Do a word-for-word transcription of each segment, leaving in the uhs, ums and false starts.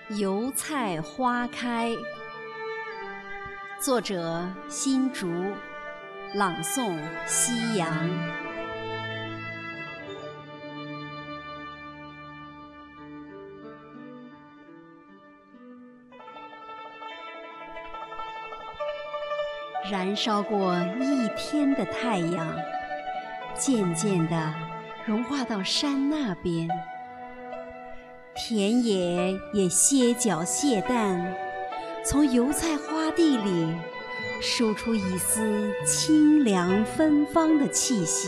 油菜花开，作者新竹，朗诵夕阳。燃烧过一天的太阳，渐渐地融化到山那边。田野也歇脚懈怠，从油菜花地里输出一丝清凉芬芳的气息。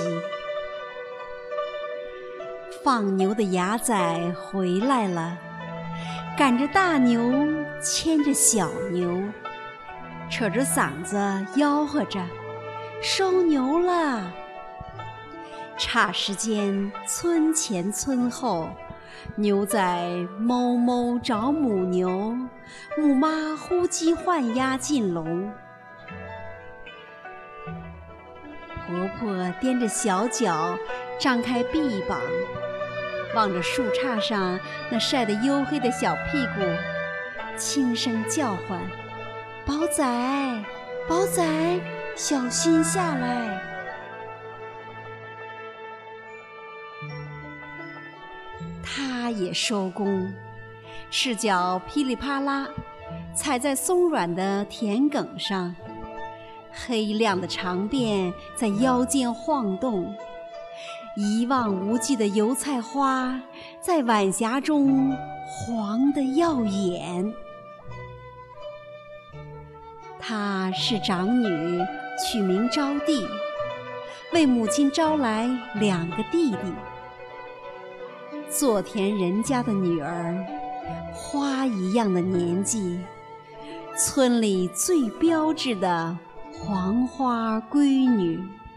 放牛的牙仔回来了，赶着大牛，牵着小牛，扯着嗓子吆喝着：收牛了！霎时间，村前村后，牛仔哞哞找母牛，母妈呼鸡唤鸭进笼。婆婆踮着小脚，张开臂膀，望着树杈上那晒得黝黑的小屁股，轻声叫唤：宝仔，宝仔，小心下来！他也收工，赤脚噼里啪啦踩在松软的田埂上，黑亮的长辫在腰间晃动，一望无际的油菜花在晚霞中黄得耀眼。她是长女，取名招娣，为母亲招来两个弟弟。做田人家的女儿，花一样的年纪，村里最标致的黄花闺女。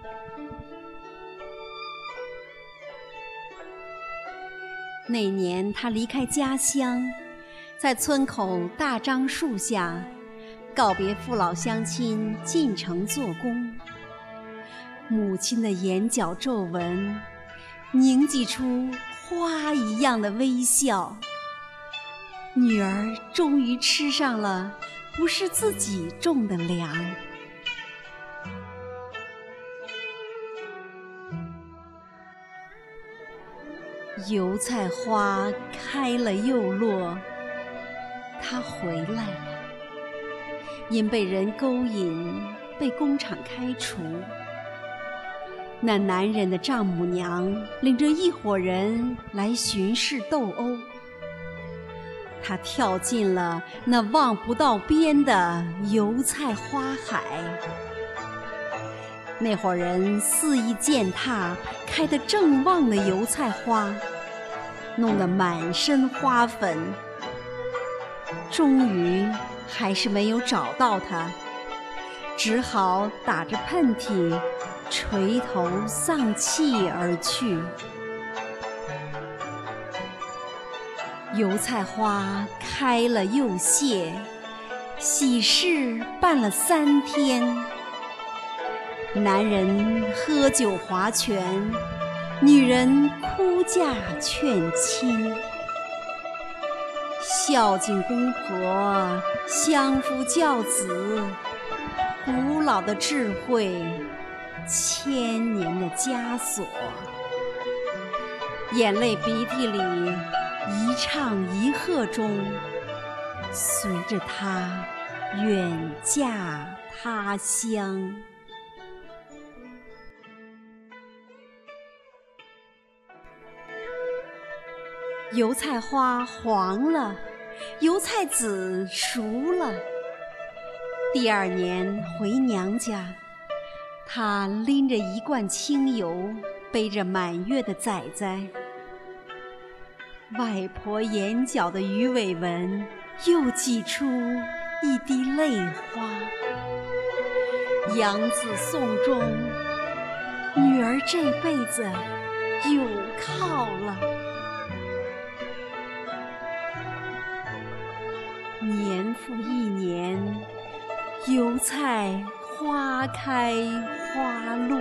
那年她离开家乡，在村口大樟树下告别父老乡亲，进城做工。母亲的眼角皱纹凝聚出花一样的微笑。女儿终于吃上了不是自己种的粮。油菜花开了又落，她回来了，因被人勾引，被工厂开除。那男人的丈母娘领着一伙人来巡视斗殴，他跳进了那望不到边的油菜花海。那伙人肆意践踏开得正旺的油菜花，弄得满身花粉。终于还是没有找到他，只好打着喷嚏垂头丧气而去。油菜花开了又谢，喜事办了三天。男人喝酒划拳，女人哭嫁劝亲。孝敬公婆，相夫教子，古老的智慧，千年的枷锁。眼泪鼻涕里，一唱一和中，随着他远嫁他乡。油菜花黄了，油菜籽熟了。第二年回娘家，她拎着一罐清油，背着满月的崽崽。外婆眼角的鱼尾纹又挤出一滴泪花。养子送终，女儿这辈子有靠了。年复一年，油菜花开花落，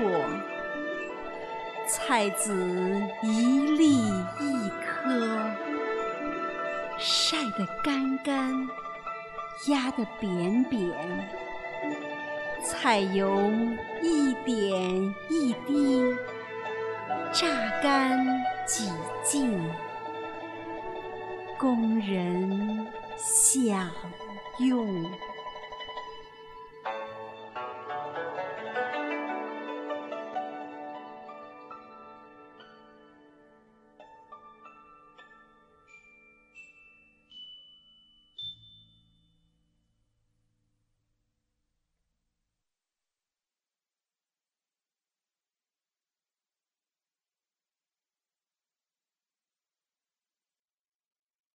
菜籽一粒一颗， 晒得干干，压得扁扁，菜油一点一滴，榨干几净，工人享用。